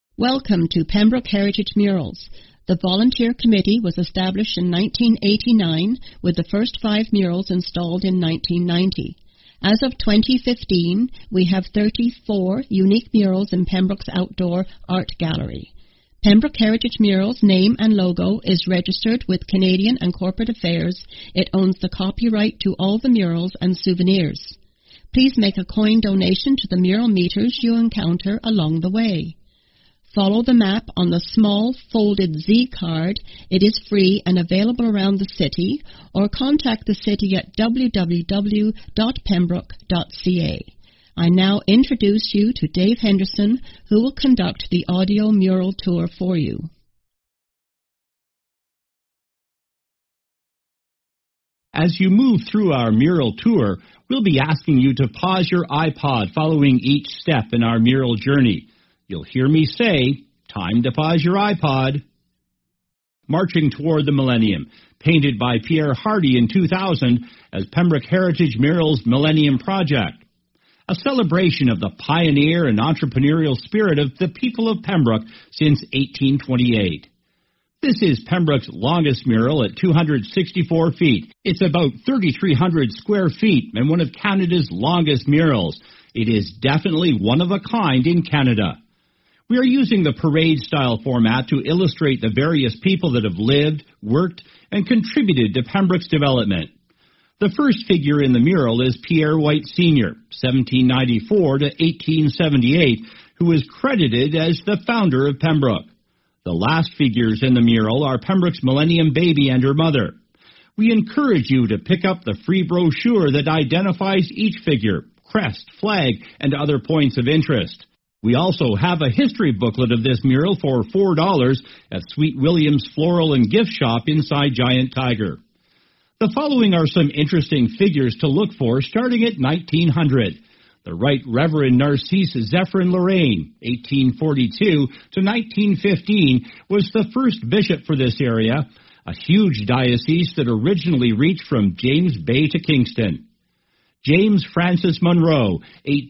Welcome to Pembroke Heritage Murals. The Volunteer Committee was established in 1989 with the first 5 murals installed in 1990. As of 2015, we have 34 unique murals in Pembroke's Outdoor Art Gallery. Pembroke Heritage Murals' name and logo is registered with Canadian and Corporate Affairs. It owns the copyright to all the murals and souvenirs. Please make a coin donation to the mural meters you encounter along the way. Follow the map on the small folded Z card. It is free and available around the city, or contact the city at www.pembroke.ca. I now introduce you to Dave Henderson, who will conduct the audio mural tour for you. As you move through our mural tour, we'll be asking you to pause your iPod following each step in our mural journey. You'll hear me say, time to pause your iPod. Marching Toward the Millennium, painted by Pierre Hardy in 2000 as Pembroke Heritage Murals' Millennium Project. A celebration of the pioneer and entrepreneurial spirit of the people of Pembroke since 1828. This is Pembroke's longest mural at 264 feet. It's about 3,300 square feet and one of Canada's longest murals. It is definitely one of a kind in Canada. We are using the parade-style format to illustrate the various people that have lived, worked, and contributed to Pembroke's development. The first figure in the mural is Pierre White Sr., 1794 to 1878, who is credited as the founder of Pembroke. The last figures in the mural are Pembroke's Millennium Baby and her mother. We encourage you to pick up the free brochure that identifies each figure, crest, flag, and other points of interest. We also have a history booklet of this mural for $4 at Sweet William's Floral and Gift Shop inside Giant Tiger. The following are some interesting figures to look for starting at 1900. The Right Reverend Narcisse Zephyrin Lorraine, 1842 to 1915, was the first bishop for this area, a huge diocese that originally reached from James Bay to Kingston. James Francis Monroe,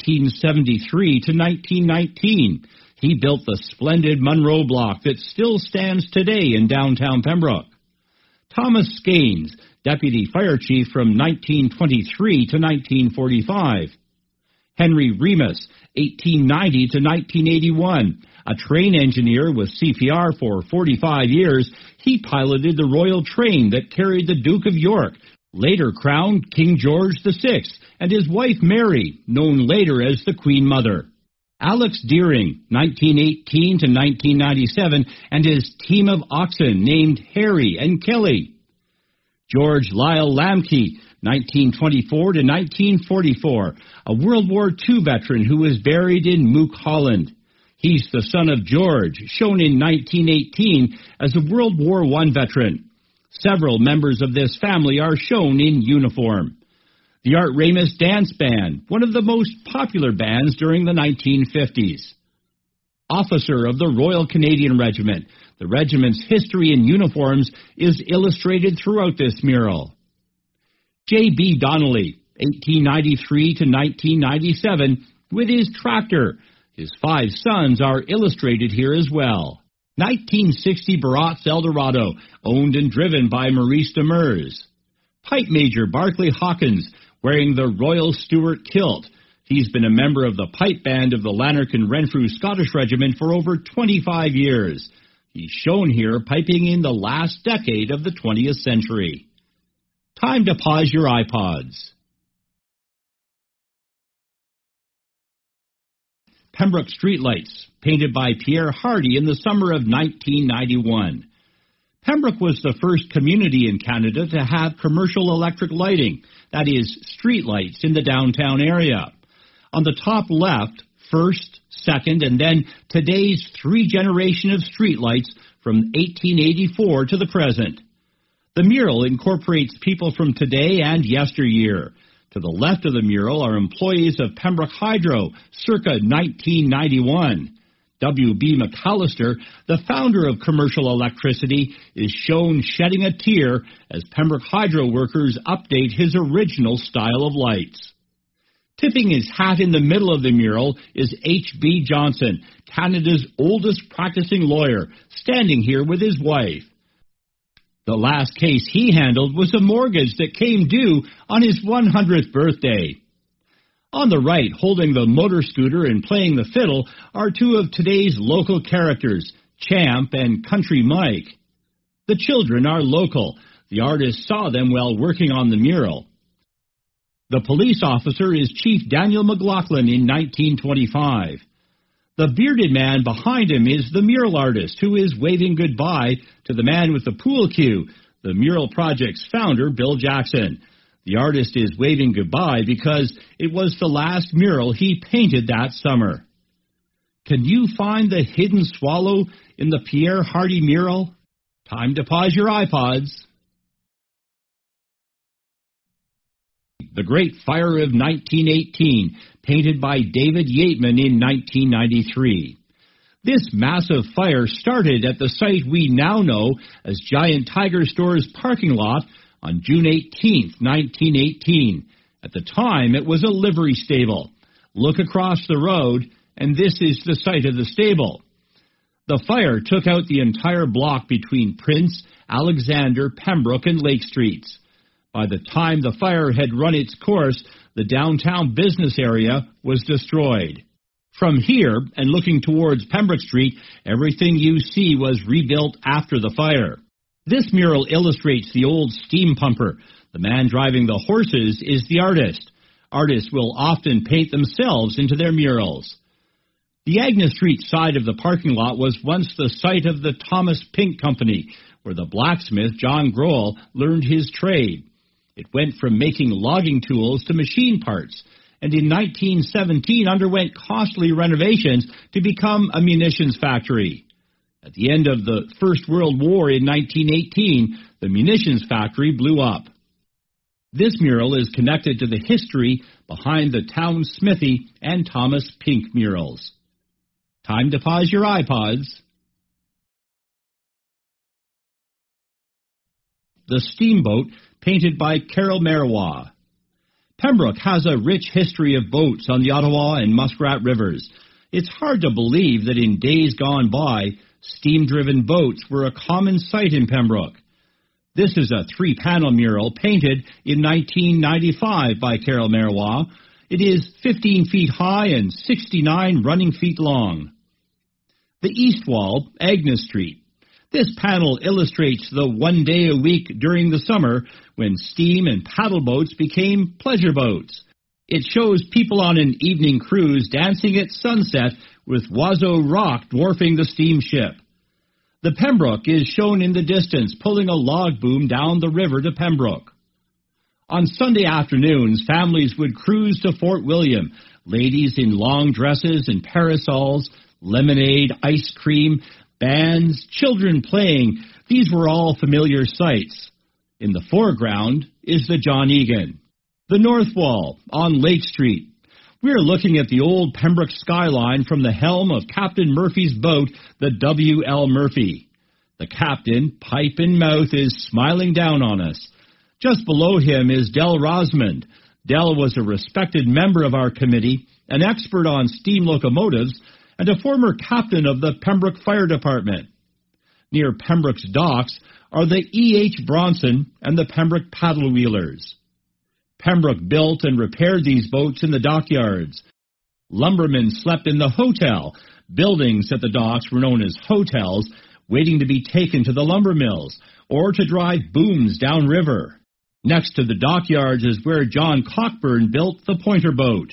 1873 to 1919. He built the splendid Monroe Block that still stands today in downtown Pembroke. Thomas Skanes, Deputy Fire Chief from 1923 to 1945. Henry Remus, 1890 to 1981. A train engineer with CPR for 45 years, he piloted the royal train that carried the Duke of York, later crowned King George VI, and his wife Mary, known later as the Queen Mother. Alex Deering, 1918 to 1997, and his team of oxen named Harry and Kelly. George Lyle Lamke, 1924 to 1944, a World War II veteran who was buried in Mook, Holland. He's the son of George, shown in 1918 as a World War I veteran. Several members of this family are shown in uniform. The Art Ramus Dance Band, one of the most popular bands during the 1950s. Officer of the Royal Canadian Regiment. The regiment's history in uniforms is illustrated throughout this mural. J.B. Donnelly, 1893 to 1997, with his tractor. His 5 sons are illustrated here as well. 1960 Baratz Eldorado, owned and driven by Maurice Demers. Pipe Major Barclay Hawkins, wearing the Royal Stuart kilt. He's been a member of the pipe band of the Lanark and Renfrew Scottish Regiment for over 25 years. He's shown here piping in the last decade of the 20th century. Time to pause your iPods. Pembroke Streetlights, painted by Pierre Hardy in the summer of 1991. Pembroke was the first community in Canada to have commercial electric lighting, that is, streetlights in the downtown area. On the top left, first, second, and then today's 3 generation of streetlights from 1884 to the present. The mural incorporates people from today and yesteryear. To the left of the mural are employees of Pembroke Hydro, circa 1991. W.B. McAllister, the founder of commercial electricity, is shown shedding a tear as Pembroke Hydro workers update his original style of lights. Tipping his hat in the middle of the mural is H.B. Johnson, Canada's oldest practicing lawyer, standing here with his wife. The last case he handled was a mortgage that came due on his 100th birthday. On the right, holding the motor scooter and playing the fiddle, are two of today's local characters, Champ and Country Mike. The children are local. The artist saw them while working on the mural. The police officer is Chief Daniel McLaughlin in 1925. The bearded man behind him is the mural artist, who is waving goodbye to the man with the pool cue, the mural project's founder, Bill Jackson. The artist is waving goodbye because it was the last mural he painted that summer. Can you find the hidden swallow in the Pierre Hardy mural? Time to pause your iPods. The Great Fire of 1918, painted by David Yateman in 1993. This massive fire started at the site we now know as Giant Tiger Store's parking lot on June 18, 1918. At the time, it was a livery stable. Look across the road, and this is the site of the stable. The fire took out the entire block between Prince, Alexander, Pembroke, and Lake Streets. By the time the fire had run its course, the downtown business area was destroyed. From here, and looking towards Pembroke Street, everything you see was rebuilt after the fire. This mural illustrates the old steam pumper. The man driving the horses is the artist. Artists will often paint themselves into their murals. The Agnes Street side of the parking lot was once the site of the Thomas Pink Company, where the blacksmith John Grohl learned his trade. It went from making logging tools to machine parts, and in 1917 underwent costly renovations to become a munitions factory. At the end of the First World War in 1918, the munitions factory blew up. This mural is connected to the history behind the town smithy and Thomas Pink murals. Time to pause your iPods. The Steamboat, painted by Carol Marois. Pembroke has a rich history of boats on the Ottawa and Muskrat Rivers. It's hard to believe that in days gone by, steam-driven boats were a common sight in Pembroke. This is a 3-panel mural painted in 1995 by Carol Marois. It is 15 feet high and 69 running feet long. The east wall, Agnes Street. This panel illustrates the one day a week during the summer when steam and paddle boats became pleasure boats. It shows people on an evening cruise dancing at sunset with Oiseau Rock dwarfing the steamship. The Pembroke is shown in the distance pulling a log boom down the river to Pembroke. On Sunday afternoons, families would cruise to Fort William, ladies in long dresses and parasols, lemonade, ice cream, bands, children playing. These were all familiar sights. In the foreground is the John Egan. The North Wall on Lake Street. We are looking at the old Pembroke skyline from the helm of Captain Murphy's boat, the W.L. Murphy. The captain, pipe in mouth, is smiling down on us. Just below him is Del Rosmond. Del was a respected member of our committee, an expert on steam locomotives, and a former captain of the Pembroke Fire Department. Near Pembroke's docks are the E.H. Bronson and the Pembroke Paddle Wheelers. Pembroke built and repaired these boats in the dockyards. Lumbermen slept in the hotel. Buildings at the docks were known as hotels, waiting to be taken to the lumber mills or to drive booms downriver. Next to the dockyards is where John Cockburn built the Pointer boat.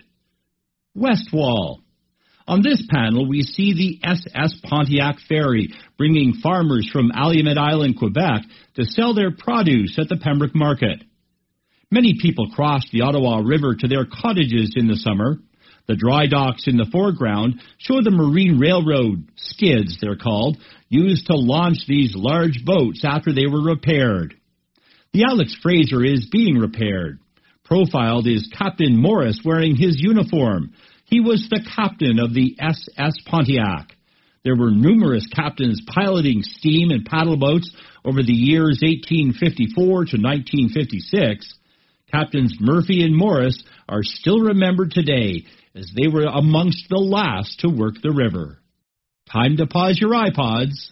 West Wall. On this panel, we see the SS Pontiac Ferry, bringing farmers from Allumette Island, Quebec, to sell their produce at the Pembroke Market. Many people crossed the Ottawa River to their cottages in the summer. The dry docks in the foreground show the Marine Railroad skids, they're called, used to launch these large boats after they were repaired. The Alex Fraser is being repaired. Profiled is Captain Morris wearing his uniform. He was the captain of the SS Pontiac. There were numerous captains piloting steam and paddle boats over the years 1854 to 1956. Captains Murphy and Morris are still remembered today as they were amongst the last to work the river. Time to pause your iPods.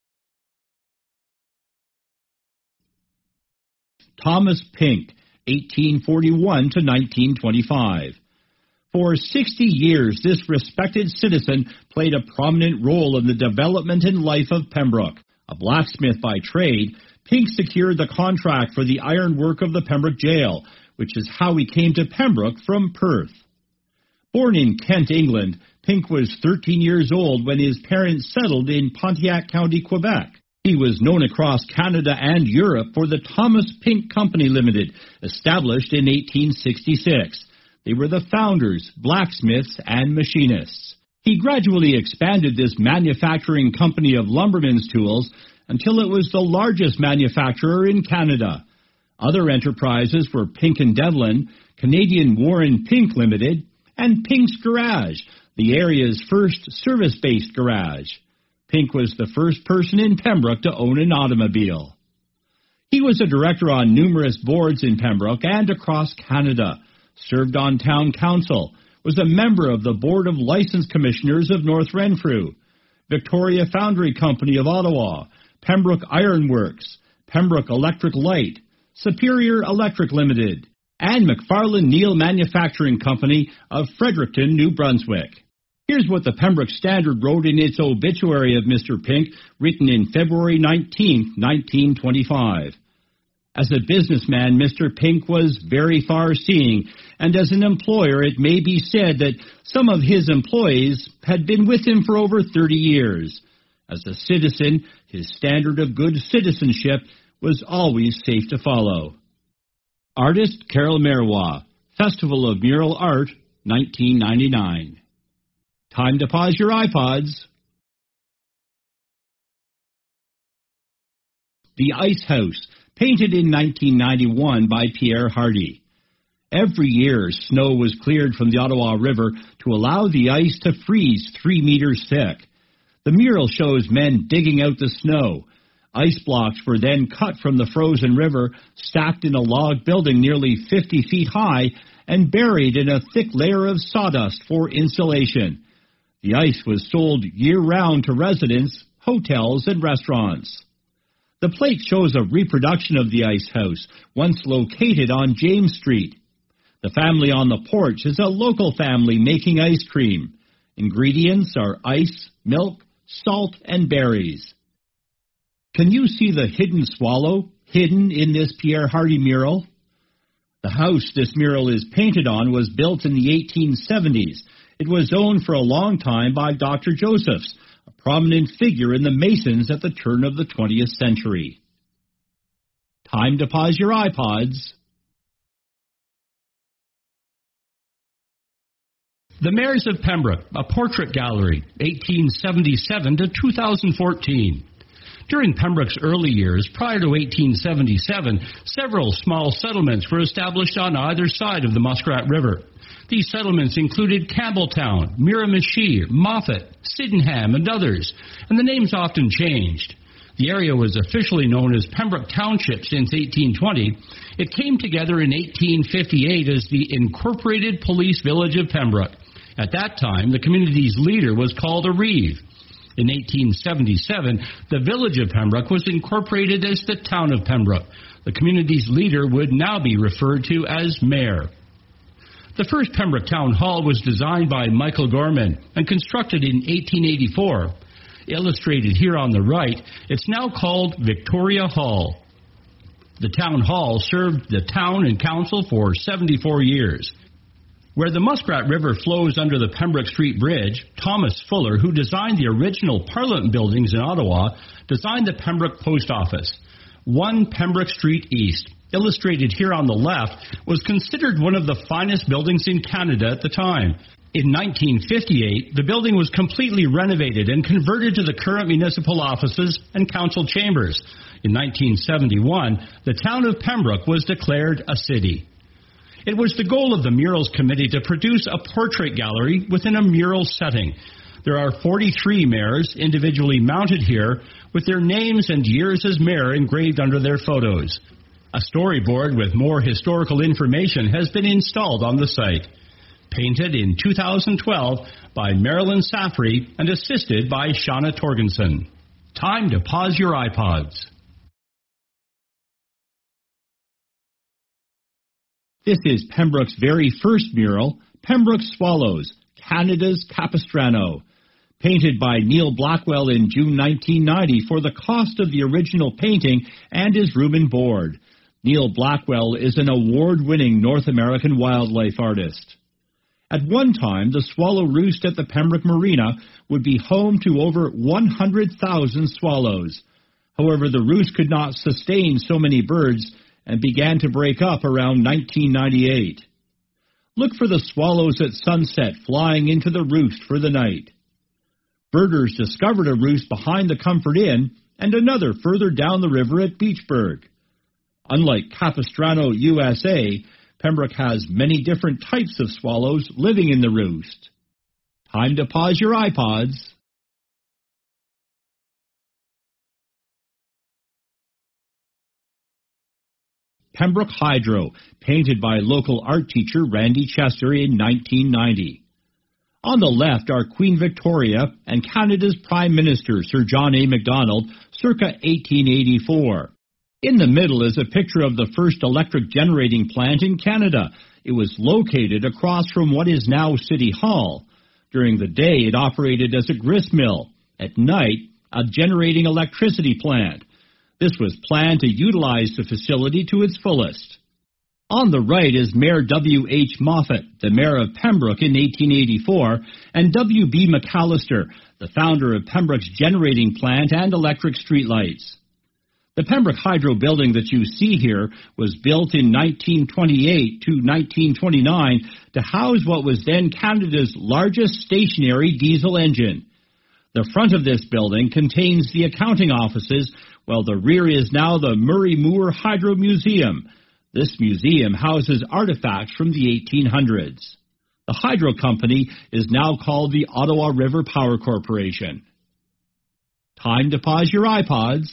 Thomas Pink, 1841 to 1925. For 60 years, this respected citizen played a prominent role in the development and life of Pembroke. A blacksmith by trade, Pink secured the contract for the ironwork of the Pembroke Jail, which is how he came to Pembroke from Perth. Born in Kent, England, Pink was 13 years old when his parents settled in Pontiac County, Quebec. He was known across Canada and Europe for the Thomas Pink Company Limited, established in 1866. They were the founders, blacksmiths, and machinists. He gradually expanded this manufacturing company of lumbermen's tools until it was the largest manufacturer in Canada. Other enterprises were Pink and Devlin, Canadian Warren Pink Limited, and Pink's Garage, the area's first service-based garage. Pink was the first person in Pembroke to own an automobile. He was a director on numerous boards in Pembroke and across Canada, served on town council, was a member of the Board of License Commissioners of North Renfrew, Victoria Foundry Company of Ottawa, Pembroke Iron Works, Pembroke Electric Light, Superior Electric Limited, and McFarlane Neal Manufacturing Company of Fredericton, New Brunswick. Here's what the Pembroke Standard wrote in its obituary of Mr. Pink, written in February 19, 1925. As a businessman, Mr. Pink was very far-seeing, and as an employer, it may be said that some of his employees had been with him for over 30 years. As a citizen, his standard of good citizenship was always safe to follow. Artist Carol Marois, Festival of Mural Art, 1999. Time to pause your iPods. The Ice House, painted in 1991 by Pierre Hardy. Every year, snow was cleared from the Ottawa River to allow the ice to freeze 3 meters thick. The mural shows men digging out the snow. Ice blocks were then cut from the frozen river, stacked in a log building nearly 50 feet high, and buried in a thick layer of sawdust for insulation. The ice was sold year-round to residents, hotels, and restaurants. The plate shows a reproduction of the Ice House, once located on James Street. The family on the porch is a local family making ice cream. Ingredients are ice, milk, salt, and berries. Can you see the hidden swallow hidden in this Pierre Hardy mural? The house this mural is painted on was built in the 1870s. It was owned for a long time by Dr. Josephs, a prominent figure in the Masons at the turn of the 20th century. Time to pause your iPods. The Mayors of Pembroke, a portrait gallery, 1877 to 2014. During Pembroke's early years, prior to 1877, several small settlements were established on either side of the Muskrat River. These settlements included Campbelltown, Miramichi, Moffat, Sydenham, and others, and the names often changed. The area was officially known as Pembroke Township since 1820. It came together in 1858 as the Incorporated Police Village of Pembroke. At that time, the community's leader was called a reeve. In 1877, the village of Pembroke was incorporated as the town of Pembroke. The community's leader would now be referred to as mayor. The first Pembroke Town Hall was designed by Michael Gorman and constructed in 1884. Illustrated here on the right, it's now called Victoria Hall. The town hall served the town and council for 74 years. Where the Muskrat River flows under the Pembroke Street Bridge, Thomas Fuller, who designed the original Parliament buildings in Ottawa, designed the Pembroke Post Office. 1 Pembroke Street East, illustrated here on the left, was considered one of the finest buildings in Canada at the time. In 1958, the building was completely renovated and converted to the current municipal offices and council chambers. In 1971, the town of Pembroke was declared a city. It was the goal of the Murals Committee to produce a portrait gallery within a mural setting. There are 43 mayors individually mounted here with their names and years as mayor engraved under their photos. A storyboard with more historical information has been installed on the site. Painted in 2012 by Marilyn Safri and assisted by Shauna Torgensen. Time to pause your iPods. This is Pembroke's very first mural, Pembroke Swallows, Canada's Capistrano. Painted by Neil Blackwell in June 1990 for the cost of the original painting and his room and board. Neil Blackwell is an award-winning North American wildlife artist. At one time, the swallow roost at the Pembroke Marina would be home to over 100,000 swallows. However, the roost could not sustain so many birds and began to break up around 1998. Look for the swallows at sunset flying into the roost for the night. Birders discovered a roost behind the Comfort Inn and another further down the river at Beachburg. Unlike Capistrano, USA, Pembroke has many different types of swallows living in the roost. Time to pause your iPods. Pembroke Hydro, painted by local art teacher Randy Chester in 1990. On the left are Queen Victoria and Canada's Prime Minister Sir John A. Macdonald, circa 1884. In the middle is a picture of the first electric generating plant in Canada. It was located across from what is now City Hall. During the day, it operated as a grist mill. At night, a generating electricity plant. This was planned to utilize the facility to its fullest. On the right is Mayor W. H. Moffat, the mayor of Pembroke in 1884, and W. B. McAllister, the founder of Pembroke's generating plant and electric streetlights. The Pembroke Hydro building that you see here was built in 1928 to 1929 to house what was then Canada's largest stationary diesel engine. The front of this building contains the accounting offices, while the rear is now the Murray Moore Hydro Museum. This museum houses artifacts from the 1800s. The hydro company is now called the Ottawa River Power Corporation. Time to pause your iPods.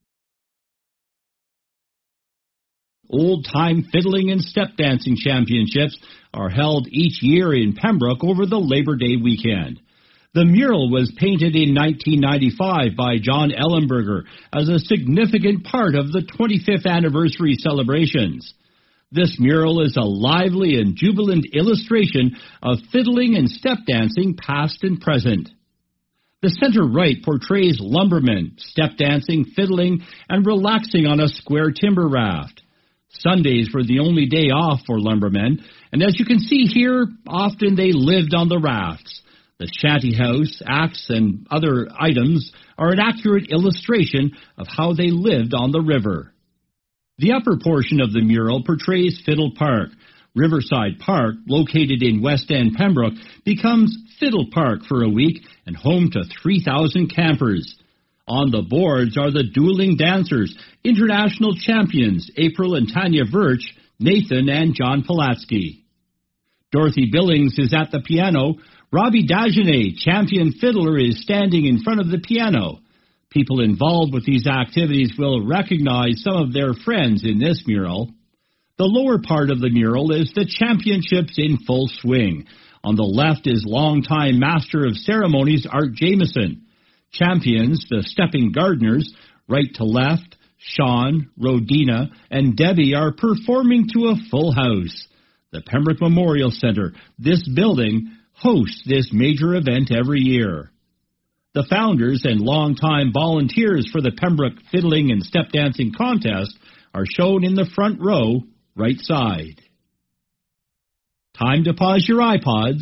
Old-time fiddling and step dancing championships are held each year in Pembroke over the Labor Day weekend. The mural was painted in 1995 by John Ellenberger as a significant part of the 25th anniversary celebrations. This mural is a lively and jubilant illustration of fiddling and step dancing past and present. The center right portrays lumbermen step dancing, fiddling, and relaxing on a square timber raft. Sundays were the only day off for lumbermen, and as you can see here, often they lived on the rafts. The shanty house, axe, and other items are an accurate illustration of how they lived on the river. The upper portion of the mural portrays Fiddle Park. Riverside Park, located in West End Pembroke, becomes Fiddle Park for a week and home to 3,000 campers. On the boards are the dueling dancers, international champions April and Tanya Virch, Nathan and John Pulatsky. Dorothy Billings is at the piano. Robbie Dagenet, champion fiddler, is standing in front of the piano. People involved with these activities will recognize some of their friends in this mural. The lower part of the mural is the championships in full swing. On the left is longtime Master of Ceremonies Art Jameson. Champions, the Stepping Gardeners, right to left, Sean, Rodina, and Debbie are performing to a full house. The Pembroke Memorial Centre, this building, hosts this major event every year. The founders and longtime volunteers for the Pembroke Fiddling and Step Dancing Contest are shown in the front row, right side. Time to pause your iPods.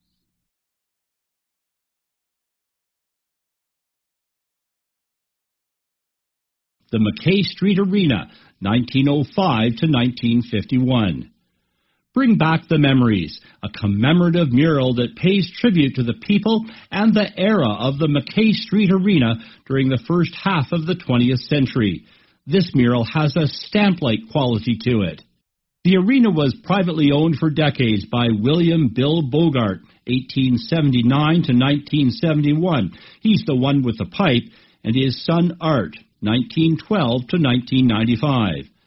The McKay Street Arena, 1905 to 1951. Bring Back the Memories, a commemorative mural that pays tribute to the people and the era of the McKay Street Arena during the first half of the 20th century. This mural has a stamp-like quality to it. The arena was privately owned for decades by William Bill Bogart, 1879 to 1971. He's the one with the pipe, and his son Art, 1912 to 1995.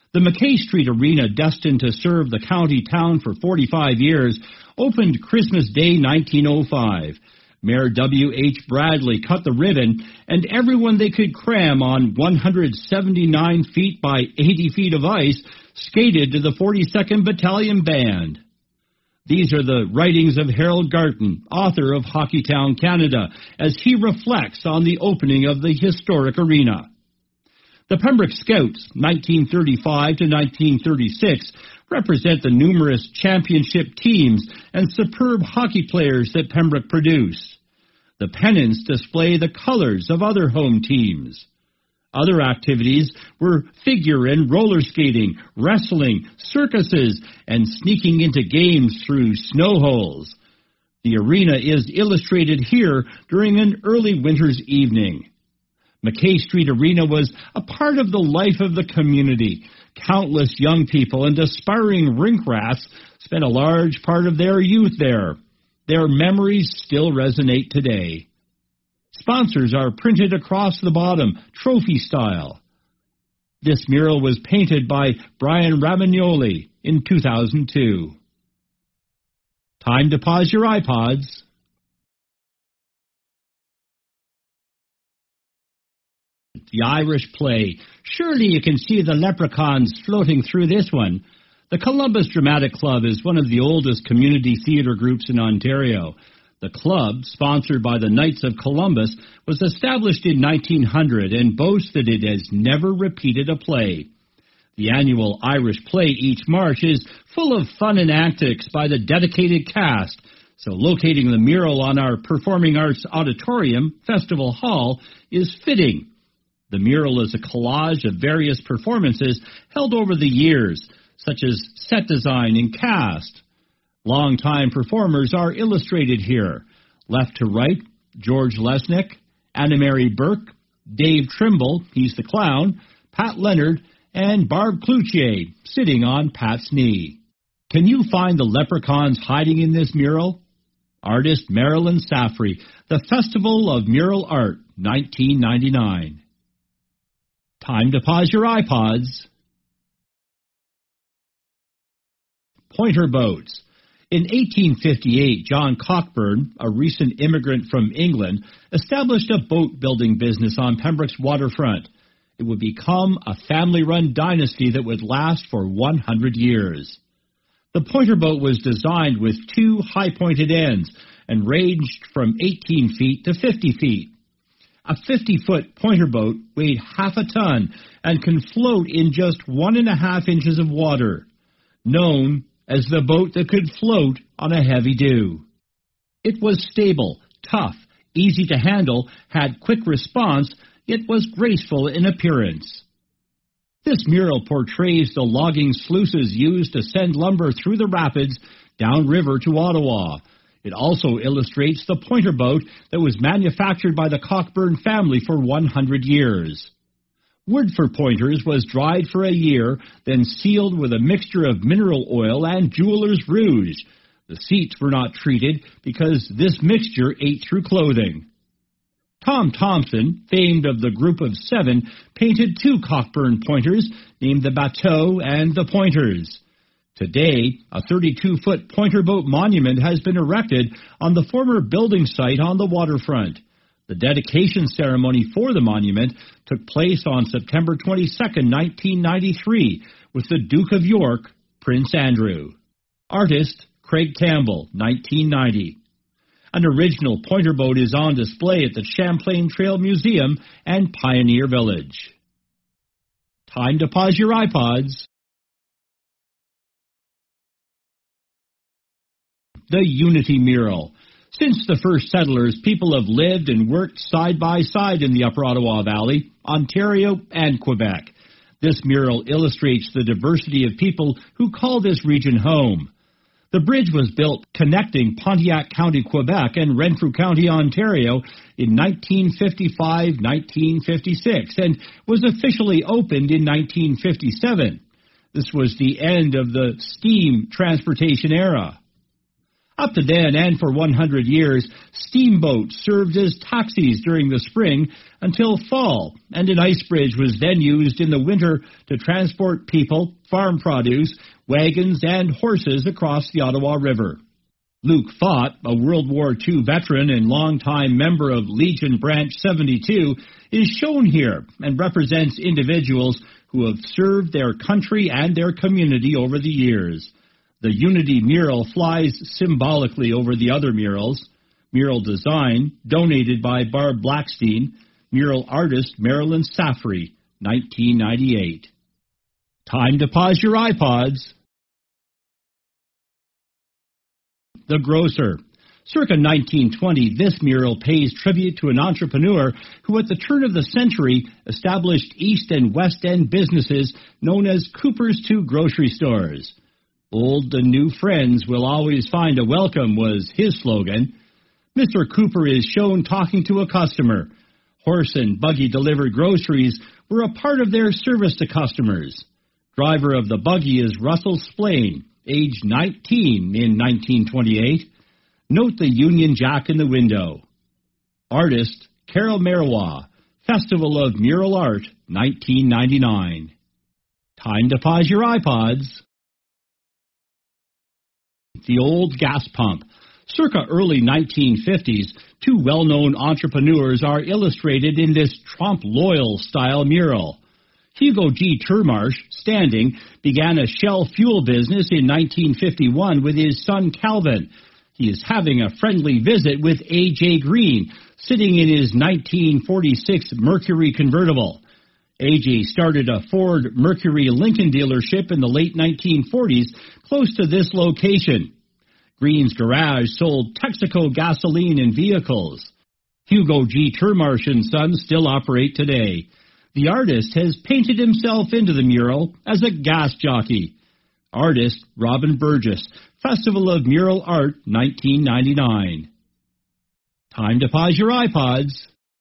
The McKay Street Arena, destined to serve the county town for 45 years, opened Christmas Day 1905. Mayor W.H. Bradley cut the ribbon, and everyone they could cram on 179 feet by 80 feet of ice skated to the 42nd Battalion Band. These are the writings of Harold Garton, author of Hockeytown, Canada, as he reflects on the opening of the historic arena. The Pembroke Scouts, 1935 to 1936, represent the numerous championship teams and superb hockey players that Pembroke produced. The pennants display the colors of other home teams. Other activities were figure and roller skating, wrestling, circuses, and sneaking into games through snow holes. The arena is illustrated here during an early winter's evening. McKay Street Arena was a part of the life of the community. Countless young people and aspiring rink rats spent a large part of their youth there. Their memories still resonate today. Sponsors are printed across the bottom, trophy style. This mural was painted by Brian Ramagnoli in 2002. Time to pause your iPods. The Irish play. Surely you can see the leprechauns floating through this one. The Columbus Dramatic Club is one of the oldest community theatre groups in Ontario. The club, sponsored by the Knights of Columbus, was established in 1900 and boasted it has never repeated a play. The annual Irish play each March is full of fun and antics by the dedicated cast, so locating the mural on our Performing Arts Auditorium, Festival Hall, is fitting. The mural is a collage of various performances held over the years, such as set design and cast. Longtime performers are illustrated here. Left to right, George Lesnick, Anna Mary Burke, Dave Trimble, he's the clown, Pat Leonard, and Barb Cloutier, sitting on Pat's knee. Can you find the leprechauns hiding in this mural? Artist Marilyn Safri, The Festival of Mural Art, 1999. Time to pause your iPods. Pointer boats. In 1858, John Cockburn, a recent immigrant from England, established a boat-building business on Pembroke's waterfront. It would become a family-run dynasty that would last for 100 years. The pointer boat was designed with two high-pointed ends and ranged from 18 feet to 50 feet. A 50-foot pointer boat weighed half a ton and can float in just 1.5 inches of water, known as the boat that could float on a heavy dew. It was stable, tough, easy to handle, had quick response, yet was graceful in appearance. This mural portrays the logging sluices used to send lumber through the rapids downriver to Ottawa. It also illustrates the pointer boat that was manufactured by the Cockburn family for 100 years. Wood for pointers was dried for a year, then sealed with a mixture of mineral oil and jeweler's rouge. The seats were not treated because this mixture ate through clothing. Tom Thompson, famed of the Group of Seven, painted two Cockburn pointers named the Bateau and the Pointers. Today, a 32-foot pointer boat monument has been erected on the former building site on the waterfront. The dedication ceremony for the monument took place on September 22, 1993, with the Duke of York, Prince Andrew. Artist, Craig Campbell, 1990. An original pointer boat is on display at the Champlain Trail Museum and Pioneer Village. Time to pause your iPods. The Unity Mural. Since the first settlers, people have lived and worked side by side in the Upper Ottawa Valley, Ontario, and Quebec. This mural illustrates the diversity of people who call this region home. The bridge was built connecting Pontiac County, Quebec, and Renfrew County, Ontario, in 1955-1956, and was officially opened in 1957. This was the end of the steam transportation era. Up to then and for 100 years, steamboats served as taxis during the spring until fall, and an ice bridge was then used in the winter to transport people, farm produce, wagons, and horses across the Ottawa River. Luke Fott, a World War II veteran and longtime member of Legion Branch 72, is shown here and represents individuals who have served their country and their community over the years. The Unity mural flies symbolically over the other murals. Mural design, donated by Barb Blackstein. Mural artist, Marilyn Safri, 1998. Time to pause your iPods. The Grocer. Circa 1920, this mural pays tribute to an entrepreneur who at the turn of the century established East and West End businesses known as Cooper's Two Grocery Stores. Old and new friends will always find a welcome was his slogan. Mr. Cooper is shown talking to a customer. Horse and buggy delivered groceries were a part of their service to customers. Driver of the buggy is Russell Splain, age 19 in 1928. Note the Union Jack in the window. Artist, Carol Marois, Festival of Mural Art, 1999. Time to pause your iPods. The Old Gas Pump. Circa early 1950s, two well-known entrepreneurs are illustrated in this Trompe-l'oeil-style mural. Hugo G. Turmarsh, standing, began a Shell fuel business in 1951 with his son Calvin. He is having a friendly visit with A.J. Green, sitting in his 1946 Mercury convertible. A.J. started a Ford Mercury Lincoln dealership in the late 1940s close to this location. Green's garage sold Texaco gasoline and vehicles. Hugo G. Turmarsh and Sons still operate today. The artist has painted himself into the mural as a gas jockey. Artist Robin Burgess, Festival of Mural Art, 1999. Time to pause your iPods.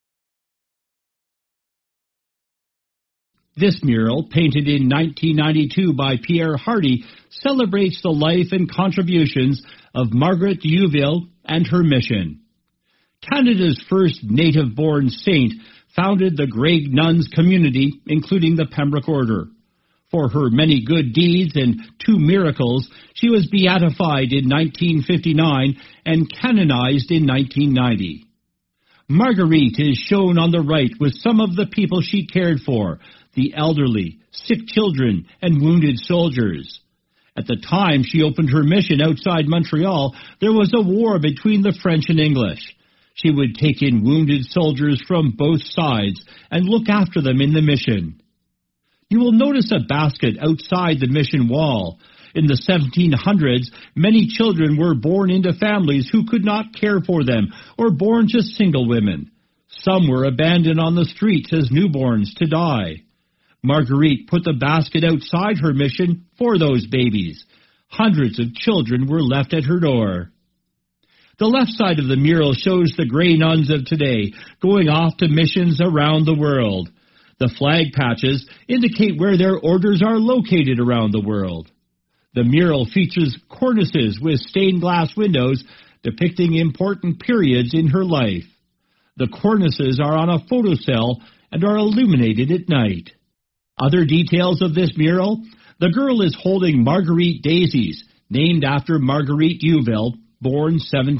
This mural, painted in 1992 by Pierre Hardy, celebrates the life and contributions of Margaret Youville and her mission. Canada's first native-born saint founded the Grey Nuns community, including the Pembroke Order. For her many good deeds and 2 miracles, she was beatified in 1959 and canonized in 1990. Marguerite is shown on the right with some of the people she cared for, the elderly, sick children, and wounded soldiers. At the time she opened her mission outside Montreal, there was a war between the French and English. She would take in wounded soldiers from both sides and look after them in the mission. You will notice a basket outside the mission wall. In the 1700s, many children were born into families who could not care for them or born to single women. Some were abandoned on the streets as newborns to die. Marguerite put the basket outside her mission for those babies. Hundreds of children were left at her door. The left side of the mural shows the Grey Nuns of today going off to missions around the world. The flag patches indicate where their orders are located around the world. The mural features cornices with stained glass windows depicting important periods in her life. The cornices are on a photocell and are illuminated at night. Other details of this mural: the girl is holding Marguerite daisies, named after Marguerite Youville, born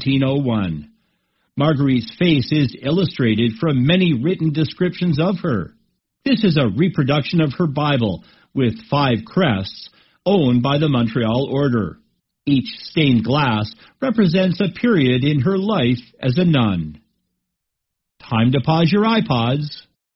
1701. Marguerite's face is illustrated from many written descriptions of her. This is a reproduction of her Bible, with 5 crests, owned by the Montreal Order. Each stained glass represents a period in her life as a nun. Time to pause your iPods.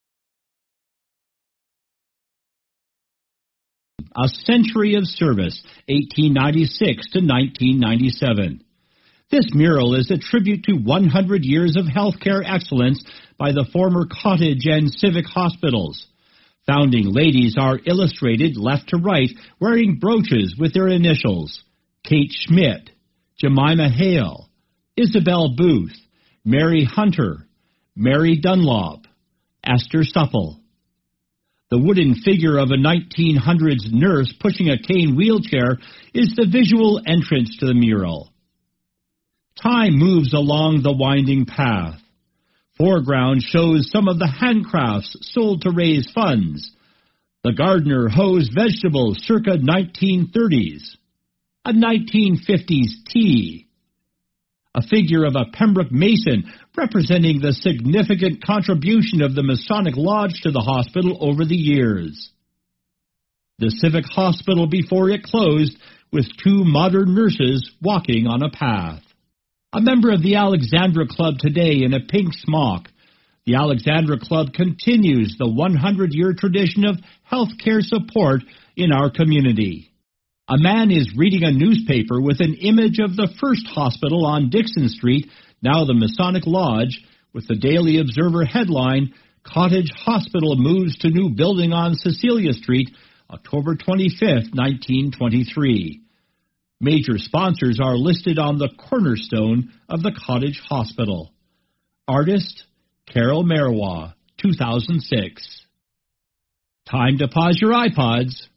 A Century of Service, 1896 to 1997. This mural is a tribute to 100 years of healthcare excellence by the former cottage and civic hospitals. Founding ladies are illustrated left to right wearing brooches with their initials: Kate Schmidt, Jemima Hale, Isabel Booth, Mary Hunter, Mary Dunlop, Esther Supple. The wooden figure of a 1900s nurse pushing a cane wheelchair is the visual entrance to the mural. Time moves along the winding path. Foreground shows some of the handcrafts sold to raise funds. The gardener hoes vegetables circa 1930s. A 1950s tea. A figure of a Pembroke Mason representing the significant contribution of the Masonic Lodge to the hospital over the years. The Civic Hospital before it closed with two modern nurses walking on a path. A member of the Alexandra Club today in a pink smock. The Alexandra Club continues the 100-year tradition of healthcare support in our community. A man is reading a newspaper with an image of the first hospital on Dixon Street, now the Masonic Lodge, with the Daily Observer headline, Cottage Hospital moves to new building on Cecilia Street, October 25, 1923. Major sponsors are listed on the cornerstone of the Cottage Hospital. Artist, Carol Marois, 2006. Time to pause your iPods.